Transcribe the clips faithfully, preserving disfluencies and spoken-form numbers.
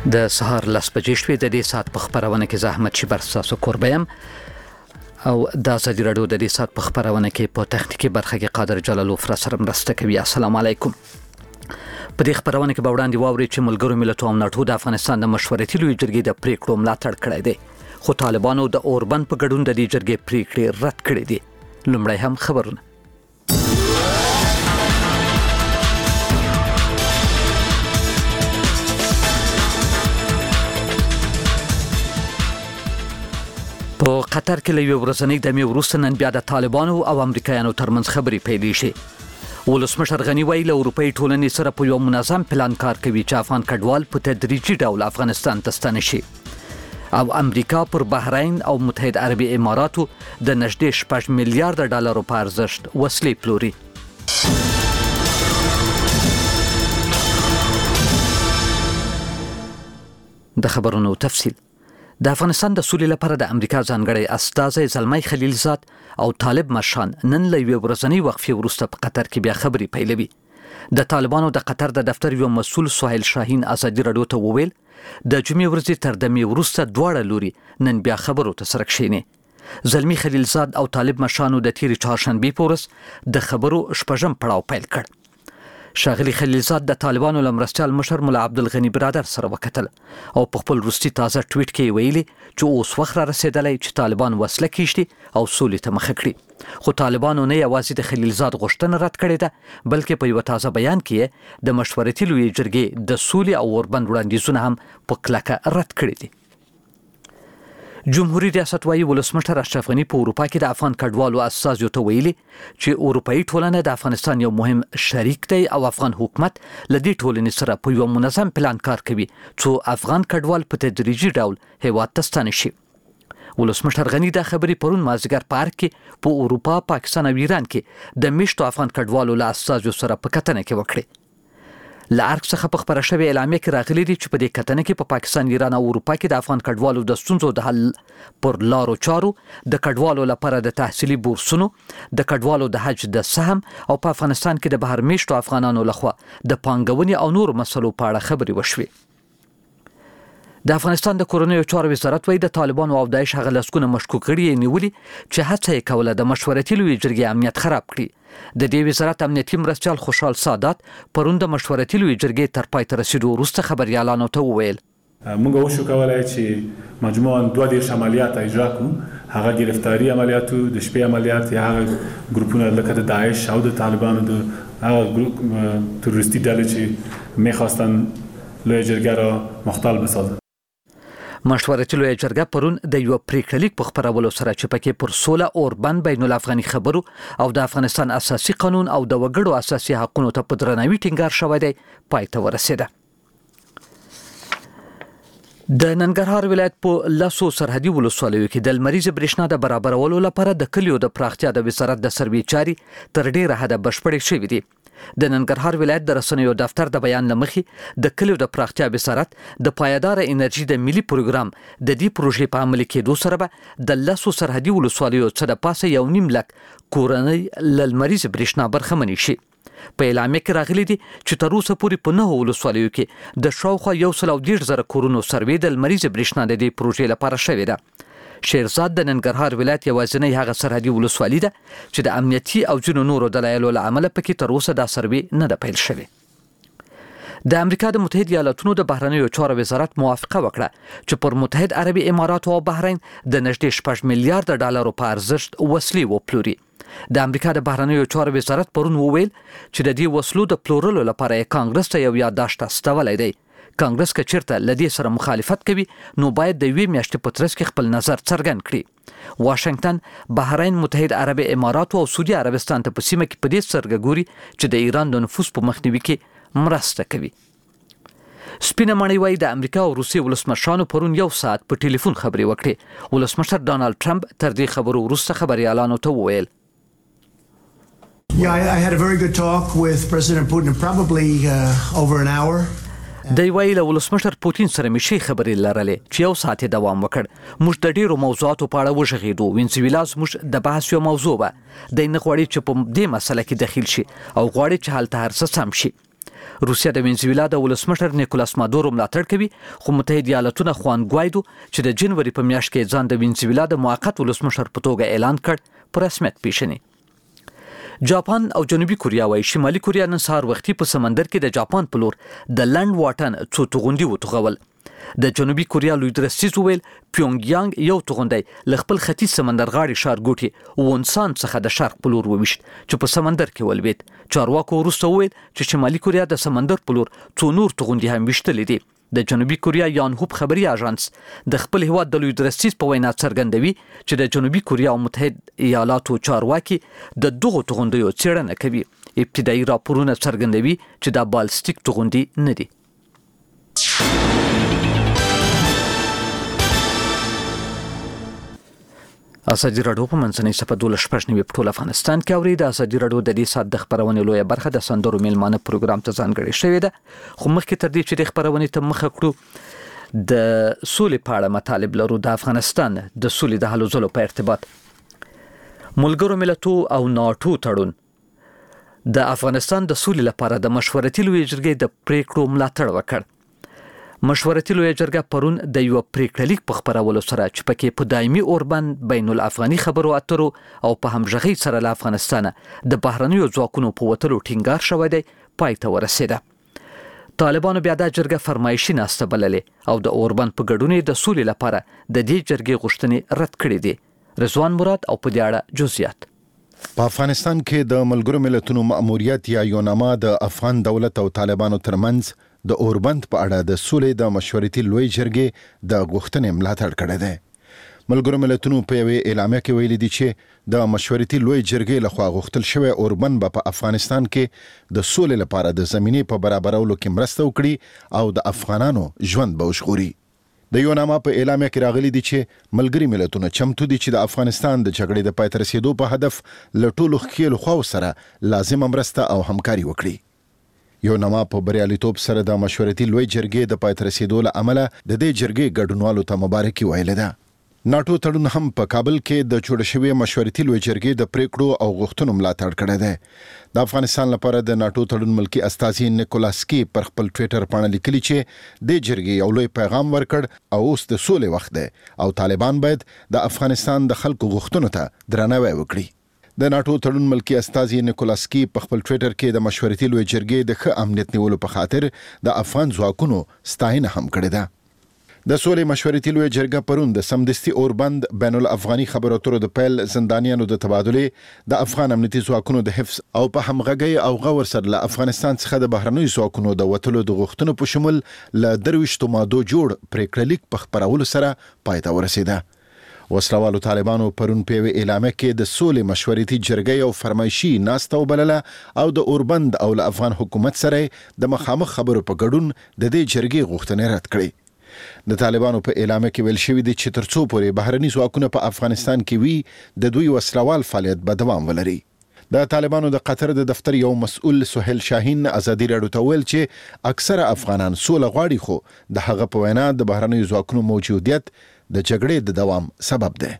د سهار لس بجې شوې د دې ساعت په خبرونه کې زحمت شي بر تاسو کوربه یم او د ازادي راډیو د دې ساعت په خبرونه کې په تخنیکی برخه کې قادر جلالوف را سره مرسته کوي. السلام علیکم. په دې خبرونه کې به وړاندې واوري چې ملګرو ملتونو امنیتو د افغانستان د مشورتي لوی جرګې د پریکړو ملاتړ کړی دی، خو طالبانو د اوربند په ګډون د دې جرګې پریکړې رد کړې دي. لومړی هم خبرونه. په قطر کې له یوې ورځنۍ دمې وروسته نن بیا د طالبانو او امریکایانو ترمنځ خبرې پیلې شي. ولسمشر غني وایي له اروپایي ټولنې سره په یو منظم پلان کار کوي چې افغان کډوال په تدریجي ډول افغانستان ته ستانه شي. او امریکا پر بحرین او متحد عربي اماراتو د نږدې شپږ میلیارډ ډالرو په ارزښت وسلې پلوري. د خبرونو تفصیل. د افغانستان د سولې لپاره د امریکا ځانګړی استازی زلمی خلیلزاد او طالب مشان نن له یوې ورځنۍ وقفې وروسته په قطر کې بیا خبرې پیلوي. د طالبانو د قطر د دفتر یو مسؤل سهیل شاهین ازادي راډیو ته وویل د جمعې ورځې تر دمې وروسته دواړه لوري نن بیا خبرو ته سره کښیني. زلمی خلیلزاد او طالب مشانو د تیرې چهارشنبې په ورځ د خبرو شپږم پړاو پیل کړ. شاغلی خلیلزاد د طالبانو له مرستیال مشر ملا عبدالغني برادر سره وکتل او په خپل وروستي تازه ټویټ کې ویلي چې اوس وخت را رسیدلی چې طالبان وسله کیږدي او سولې ته مخه کړي. خو طالبانو نه یوازې د خلیلزاد غوښتنه رد کړې ده بلکې په یو تازه بیان کې د مشورتي لوی جرګې د سولې او اوربند وړاندیزونه هم په کلکه رد کړي دي. جمهوریت ریاست وايي ولسمشر اشرف غني په اروپا کې د افغان کډوالو استازیو ته ویلي چې اروپایي ټولنه د افغانستان یو مهم شریک دی او افغان حکومت له دې ټولنې سره په یو منظم پلان کار کوي څو افغان کډوال په تدریجي ډول هیواد ته ستانه شي. ولسمشر غني دا خبرې پرون مازدیګر په ارګ کې په اروپا، پاکستان او ایران کې د میشتو افغان کډوالو له استازیو سره په کتنه کې وکړې. له ارګ څخه په خبره شوې اعلامیه کې راغلي دي چې په دې کتنه کې په پاکستان، ایران او اروپا کې د افغان کډوالو د ستونزو د حل پر لارو چارو، د کډوالو لپاره د تحصیلي بورسونو، د کډوالو د حج د سهم او په افغانستان کې د بهر میشتو افغانانو لخوا د پانګونې او نورو مسلو په اړه خبرې وشوې. د افغانستان د کورنیو چارو وزارت وايي د طالبانو او داعش هغه لسګونه مشکوک غړي یې نیولي چې هڅه یې کوله د مشورتي لوی جرګې امنیت خراب کړي. د دې وزارت امنیتي مرستیال خوشحال سادات پرون د مشورتي لوی جرګې تر پای ته رسیدو وروسته خبريالانو ته وویل موږ وشو کولای چې مجموعاً دوه دیرش عملیات اجرا کړو، هغه گرفتاری عملیاتو د شپې عملیات یا هغه ګروپونه لکه د داعش او د طالبانو د هغه ګروپ تروریستی ډلې چې میخواستن لوی جرګه را مختل بسازن. مشورتي لوی جرګه پرون د یو پریکړه لیک په خبرولو سره چې پکې پر سوله اوربند بین الافغاني خبرو او د افغانستان اساسي قانون او د وګړو اساسي حقوقو ته په درناوي ټینګار شوی دی پای ته ورسېده. د ننګرهار ولایت په لاسو سرحدي ولسوالیو کې د لمریز برېښنا د برابرولو لپاره د کلیو د پراختیا د وزارت د سروې چاري تر ډیره حده بشپړې شوې دي. د ننګرهار ولایت د رسنیو دفتر د بیان لمخې د کلیو د پراختیا وزارت د پایدار انرژي د ملي پروګرام د دې پروژې په عملي کېدو سره به د لاسو سرحدي ولسوالیو څخه د پاسه یو نیم لک کورنۍ له لمریز برېښنا برخمنې شي. په اعلامیه کې راغلي دي چې تر اوسه پورې په نهو ولسوالیو کې د شاوخوا یو سل او دېرش زره کورونو سروې د لمریز برېښنا د دې پروژې لپاره شوې ده. شیرزاد د ننګرهار ولایت یوازینی هغه سرحدي ولسوالي ده چې د امنیتي او ځینو نورو دلایلو له امله پکې تر اوسه دا سروې نه ده پیل شوې. د امریکا د متحد ایالاتونو د بهرنیو چارو وزارت موافقه وکړه چې پر متحد عربي اماراتو او بحرین د نږدې شپږ میلیارډ ډالرو په ارزښت وسلې وپلوري. د امریکا د بهرنیو چارو وزارت پرون وویل چې د دې وسلو د پلورلو لپاره کانګرس ته یو یادداشت استولی دی. کانګرس که چیرته لدې سره مخالفت کوي نو باید د یوې میاشتې په ترڅ کې خپل نظر څرګند کړي. واشنگټن، بحرین، متحد عربي اماراتو او سعودي عربستان ته په سیمه کې په دې سترګه ګوري چې د ایران د نفوذ په مخنیوي کې مرسته کوي. سپینه ماڼۍ وايي د امریکا او روسیې ولسمشرانو پرون یو ساعت په ټلیفون خبرې وکړې. ولسمشر ډانالډ ټرمپ تر دې خبرو وروسته خبريالانو ته وویل Yeah, I, I had a very good talk with President Putin, probably uh, over an hour. د ویله ولسمشر پوتین سره مې شي خبرې لرلې چې یو ساعت دوام وکړ. موږ د ډیرو موضوعاتو په اړه وژغېدو. وینزویلا زموږ د بحث یو موضوع وه. د نه غواړي چې په دې مسله کې دخیل شي او غواړي چې حالت هر څه سم شي. روسیا د وینزویلا د ولسمشر نیکولاس مادورو ملاتړ کوي، خو متحده ایالاتونه خوان ګوایدو چې د جنوري په میاشت کې ځان د وینزویلا د موقت ولسمشر په توګه اعلان کړ په رسمیت پیژني. جاپان او جنوبي کوریا وايي شمالي کوریا نن سهار وختي په سمندر کې د جاپان په لور د لنډ واټن څو توغندي وتوغول. د جنوبي کوریا لوی درستیز وویل پیونګ یانګ یو توغندی له خپل ختیځ سمندر غاړې ښارګوټي وونسان څخه د شرق په لور وویشت چې په سمندر کې ولوېد. چارواکو وروسته وویل چې شمالي کوریا د سمندر په لور څو نور توغندي هم ویشتلې دي. د جنوبي کوریا یانهوب خبري اژانس د خپل هیواد د لوی درستیز په وینا څرګندوي چې د جنوبي کوریا او متحده ایالاتو چارواکي د دغو توغندیو څېړنه کوي. ابتدایي راپورونه څرګندوي چې دا بالستیک توغندي نه دي. ازادي راډیو په منځنۍ صفحه دولس شپږ نوي په ټول افغانستان کې اوري. د ازادي راډیو د دې ساعت د خبرونې لویه برخه د سندرو میلمانه پروګرام ته ځانګړې شوې ده. خو مخکې تر دې چې د خبرونې ته مخه کړو د سولې په اړه مطالب لرو. د افغانستان د سولې د هلو ځلو په ارتباط ملګرو ملتونو او ناټو تړون د افغانستان د سولې لپاره د مشورتي لویې جرګې د پریکړو ملاتړ وکړ. مشورتي لویه جرګه پرون د یو پریکړه لیک په خبرولو سره چې پکې په دایمي اوربند بین الافغاني خبرو اترو او په همغږۍ سره له افغانستان د بهرنیو ځواکونو په وتلو ټینګار شوی دی پای ته ورسېده. طالبانو بیا دا جرګه فرمایشي ناسته بللې او د اوربند په ګډون د سولې لپاره د دې جرګې غوښتنې رد کړې دي. رضوان مراد او په دې اړه جزئیات. په افغانستان کې د ملګرو ملتونو مأموریت یا یوناما د افغان دولت او طالبانو ترمنځ د اوربند په اړه د سولې د مشورتي لوی جرګې د غوښتنې ملاتړ کړی دی. ملګرو ملتونو په یوې اعلامیه کې ویلي دي چې د مشورتي لوی جرګې لخوا غوښتل شوی اوربند به په افغانستان کې د سولې لپاره د زمینې په برابرولو کې مرسته وکړي او د افغانانو ژوند به وژغوري. د یوناما په اعلامیه کې راغلي دي چې ملګري ملتونه چمتو دي چې د افغانستان د جګړې د پای ته رسېدو په هدف له ټولو ښکېلو خواو سره لازمه مرسته او همکاري وکړي. یوناما په بریالیتوب سره د مشورتي لوی جرګې د پای ته رسېدو له امله د دې جرګې ګډونوالو ته مبارکي ویلې ده. ناټو تړون هم په کابل کې د جوړ شوی مشورتي لوی جرګې د پریکړو او غوښتنو ملاتړ کړی دی. د افغانستان لپاره د ناټو تړون ملکی استازي نیکولاسکی پر خپل ټویټر باندې لیکلي چې د جرګې یو لوی پیغام ورکړ او اوس د سولې وخت دی او طالبان باید د افغانستان د خلکو غوښتنو ته درناوی وکړي. د ناټو تړون ملکی استازي نیکولاسکی په خپل ټویټر کې د مشورتي لوی جرګې د ښه امنیت نیولو په خاطر د افغان ځواکونو ستاینه هم کړې ده. د سولې مشورتي لوی جرګه پرون د سمدستي اوربند بین الافغاني خبرو اترو د پیل زندانیانو د تبادلې د افغان امنیتي ځواکونو د حفظ او په همغږۍ او غور سره له افغانستان څخه د بهرنیو ځواکونو د وتلو د غوښتنو په شمول له درویشتو مادو جوړ پریکړه لیک په خپرولو سره پای ته ورسېده. وسلوالو طالبانو پرون په یوې اعلامیه کې د سولې مشورتي جرګې او فرمایشي ناسته وبلله او د اوربند او له افغان حکومت سره د مخامخ خبرو په ګډون د دې جرګې غوښتنې رد کړې. د طالبانو په اعلامیه کې ویل شوي دي چې تر څو پورې بهرني ځواکونه په افغانستان کې وي د دوی وسلوال فعالیت به دوام ولري. د طالبانو د قطر د دفتر یو مسؤل سهیل شاهین ازادي راډیو ته ویل چې اکثره افغانان سوله غواړي خو د هغه په وینا د بهرنیو ځواکونو موجودیت د جګړې د دوام سبب ده.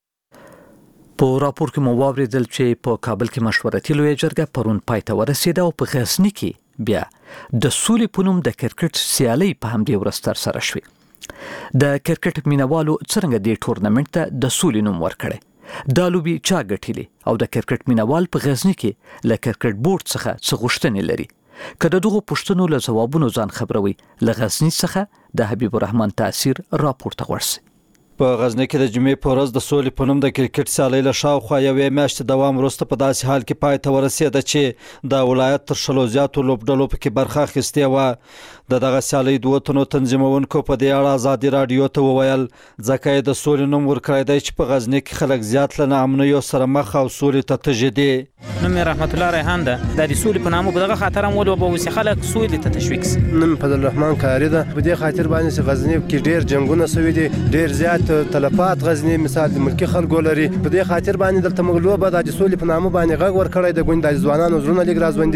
په راپور کې مو واوریدل چې په کابل کې مشورتي لویه جرګه پرون پای ته ورسېده او په غزني کې بیا د سولې په نوم د کرکټ سیالۍ په همدې ورځ ترسره شوې. د کرکټ مینوالو څرنګه دې ټورنمنټ ته د سولې نوم ورکړی؟ دا لوبې چا ګټلې او د کرکټ مینوال په غزني کې له کرکټ بورډ څخه څه غوښتنې لري؟ که د دغو پوښتنو له ځوابونو ځان خبروي له غزني څخه د حبیب الرحمن تاثیر راپورته ورسي. په غزني کې د جمعې په ورځ د سولې په نوم د کرکټ سیالۍ له شاوخوا یوې میاشتې دوام وروسته په داسې حال کې پای ته ورسېده چې د ولایت تر شلو زیاتو لوبډلو پکې برخه اخیستې وه. د دغه سیالۍ دوه تنو تنظیمونکو په دې اړه ازادي راډیو ته وویل ځکه یې د سولې نوم ورکړی دی چې په غزني کې خلک زیات له ناامنیو سره مخ او سولې ته تږي دي. نوم یې رحمت الله ریحان ده. دا د سولې په نامه په دغه خاطر هم ولوبه وسي خلک سولې ته تشویق سي. نوم فضل الرحمن کاري ده. په دې خاطر باندې چې غزني کې ډېر جنګونه سوي دي، ډېر زیات تلفات غزني مثال د ملکی خلکو لري. په دې خاطر باندې دلته موږ لوبه د سولې په نامه باندې غږ ورکړی د ګوند د ځوانانو زړونه لږ راځوندي سي.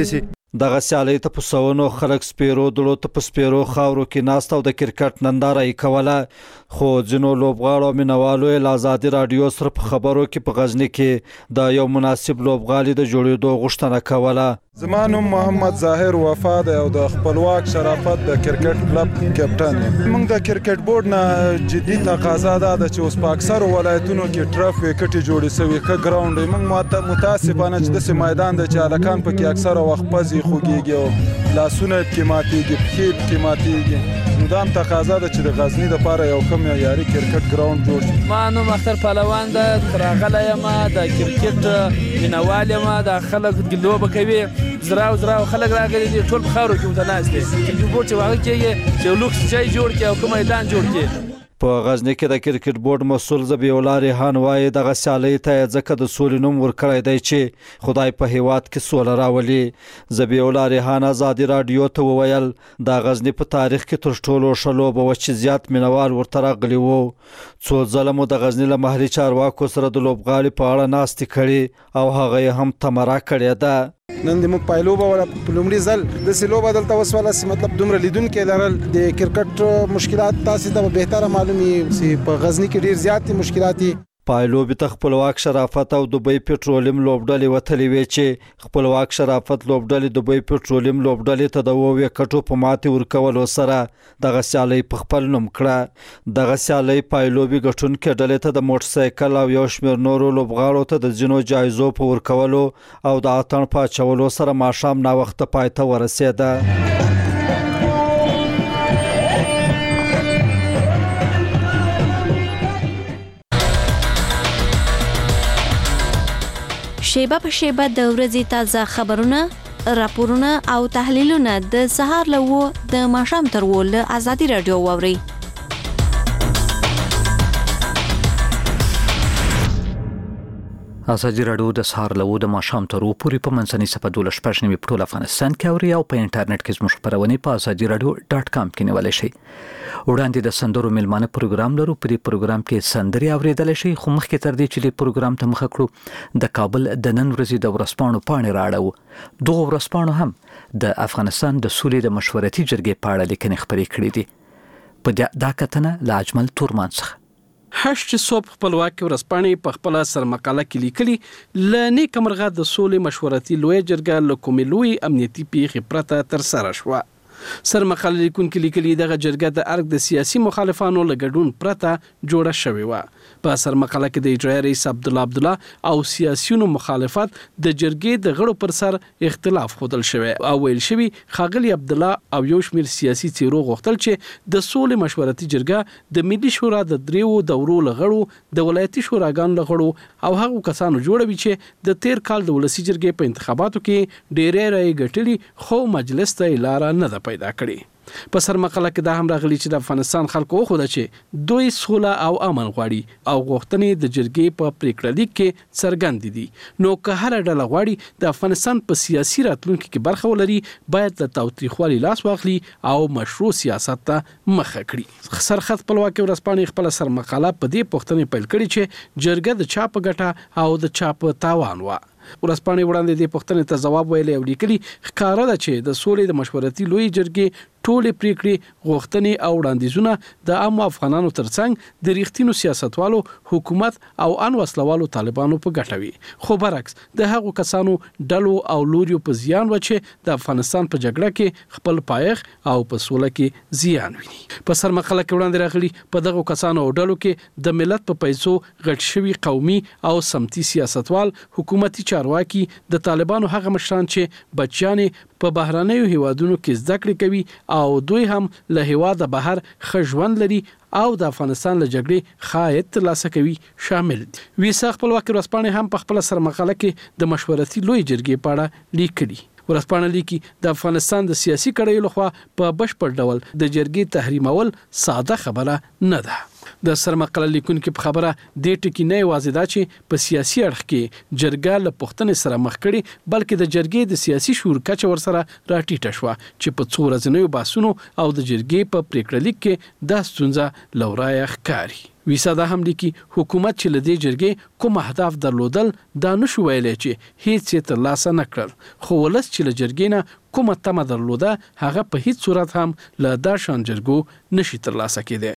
دغه سیالۍ ته په سوونو خلک سپیرو دړو ته په سپیرو خاورو کې ناست او د کرکټ ننداره یې کوله، خو ځینو لوبغاړو مینوالو یې له ازادي راډیو سره په خبرو کې په غزني کې د یو مناسب لوبغالي د جوړېدو غوښتنه کوله. زما نوم محمد ظاهر وفا دی او د خپلواک شرافت د کرکټ کلب کپټن یم. موږ د کرکټ بورډ نه جدي تقاضا ده چې اوس په اکثرو ولایتونو کې ټرف وکټې جوړې سوي ښه ګراونډ وي. موږ متاسفانه چې داسې میدان دی چې هلکان پکې اکثره وخت پزې خوږېږي او لاسونه پکې ماتېږي، پښې پکې ماتېږي. نو دا هم تقاضا ده چې د غزني دپاره یو ښه معیاري کرکټ ګراونډ جوړ شي. ما نوم اختر پهلوان ده، راغلی یم د کرکټ مینوال یم. دا خلک لوبه کوي، زراو زراو خلک راغلي دي، ټول په خاورو کې ورته ناست دي. کرکټ بورډ چې هغه کېږي چې لوکس ځای جوړ کړي او کوم میدان جوړ کړي. په غزني کې د کرکټ بورډ مسؤل ذبیح الله ریحان وایي دغه سیالۍ ته ځکه د سولې نوم ورکړی دی چې خدای په هیواد کې سوله راولي. ذبیح الله ریحان ازادي راډیو ته وویل د غزني په تاریخ کې تر ټولو ښه لوبه وه چې زیات مینوال ورته راغلي وو. څو ځله مو د غزني له محلي چارواکو سره د لوبغالي په اړه ناستې کړې او هغه یې هم تمره کړې ده. نن د موږ پایلوبه ولا په لومړي ځل داسې لوبه دلته وسوله چې مطلب دومره لیدونکي لرل. د کرکټ مشکلات تاسې ته به بهتره معلومي چې په غزني کې ډیر زیات مشکلات دي. پایلوبي ته خپلواک شرافت او دوبۍ پټرولیم لوبډلې وتلې وې چې خپلواک شرافت لوبډلې دوبۍ پټرولیم لوبډلې ته د اوو وکټو په ماتې ورکولو سره دغه سیالۍ په خپل نوم کړه. دغه سیالۍ پایلوبي ګټونکې ډلې ته د موټرسایکل او یو شمېر نورو لوبغاړو ته د ځینو جایزو په ورکولو او د اتڼ په اچولو سره ماښام ناوخته پای ته ورسېده. شیبه په شیبه د ورځې تازه خبرونه، راپورونه او تحلیلونه د سهار له اوو د ماښام تر اوو له ازادي راډیو واورئ. ازادي راډیو د سهار له اوو د ماښام تر اوو پورې په منځنۍ صفحه دولس شپږ نوي په ټول افغانستان کې اورئ او په انټرنیټ کې زموږ خپرونې په ازادي راډیو ډاټ کام کې نیولی شئ. وړاندې د سندرو میلمانه پروګرام لرو. په دې پروګرام کې سندرې اوریدلی شئ، خو مخکې تر دې چې دې پروګرام ته مخه کړو د کابل د نن ورځې د ورځپاڼو پاڼې رااړوو. دغو ورځپاڼو هم د افغانستان د سولې د مشورتي جرګې په اړه لیکنې خپرې کړې دي. په دا کتنه له اجمل تورمان څخه هش چې صوب خپلواکي ورځپاڼې په خپله سرمقاله کې لیکلي له نیکه مرغه د سولې مشورتي لویه جرګه له کومې لویې امنیتي پیښې پرته ترسره شوه. سرمقاله لیکونکي لیکلي دغه جرګه د ارګ د سیاسي مخالفانو له ګډون پرته جوړه شوې وه. په سرمقاله کې د اجرایي رئیس عبدالله عبدالله او سیاسیونو مخالفت د جرګې د غړو پر سر اختلاف ښودل شوی او ویل شوي ښاغلي عبدالله او یو شمېر سیاسي څېرو غوښتل چې د سولې مشورتي جرګه د ملي شورا د دریو دورو له غړو، د ولایتي شوراګانو له غړو او هغو کسانو جوړوي چې د تیر کال د ولسي جرګې په انتخاباتو کې ډېرې رایې ګټلي خو مجلس ته یې لاره نه ده پیدا کړې. په سرمقاله کې دا هم راغلي چې د افغانستان خلکو وښوده چې دوی سوله او امن غواړي او غوښتنې د جرګې په پریکړه لیک کې څرګندې دي. نو که هره ډله غواړي د افغانستان په سیاسي راتلونکي کې برخه ولري، باید له تاوتریخوالي لاس واخلي او مشروع سیاست ته مخه کړي. سرخط خپلواکي ورځپاڼې خپله سرمقاله په دې پوښتنې پیل کړې چې جرګه د چا په ګټه او د چا په تاوان وه. ورځپاڼې وړاندې دې پوښتنې ته ځواب ویلی او لیکلي ښکاره ده چې د سولې د مشورتي لویې جرګې ټولې پریکړې، غوښتنې او وړاندیزونه د عامو افغانانو ترڅنګ د ریښتینو سیاستوالو، حکومت او ان وسلوالو طالبانو په ګټه وي، خو برعکس د هغو کسانو ډلو او لوریو په زیان و چې د افغانستان په جګړه کې خپل پایښت او په سوله کې زیان ویني. په سرمقاله کې وړاندې راغلي په دغو کسانو او ډلو کې د ملت په پیسو غټ شوي قومي او سمتي سیاستوال، حکومتي چارواکي، د طالبانو هغه مشران چې بچیانې په بهرنیو هیوادونو کې زده کړې کوي او دوی هم له هیواده بهر ښه ژوند لري او د افغانستان له جګړې ښه عاید ترلاسه کوي شامل دي. ویسا خپلواکي ورځپاڼې هم په خپله سرمقاله کې د مشورتي لویې جرګې په اړه لیکلي. ورځپاڼه لیکي د افغانستان د سیاسي کړیو لخوا په بشپړ ډول د جرګې تحریمول ساده خبره نه ده. د سرمقاله لیکونکي په خبره دې ټکي نه یوازې دا چې په سیاسي اړخ کې جرګه له پوښتنې سره مخ کړي، بلکې د جرګې د سیاسي شعور کچه ورسره راټیټه شوه چې په څو ورځنیو بحثونو او د جرګې په پریکړه لیک کې دا ستونزه له ورایه ښکاري. ویسا دا هم لیکي حکومت چې له دې جرګې کوم اهداف درلودل دا نشو ویلی چې هیڅ یې ترلاسه نه کړل، خو ولس چې له جرګې نه کومه تمه درلوده هغه په هیڅ صورت هم له دا شان جرګو نشي ترلاسه کېدی.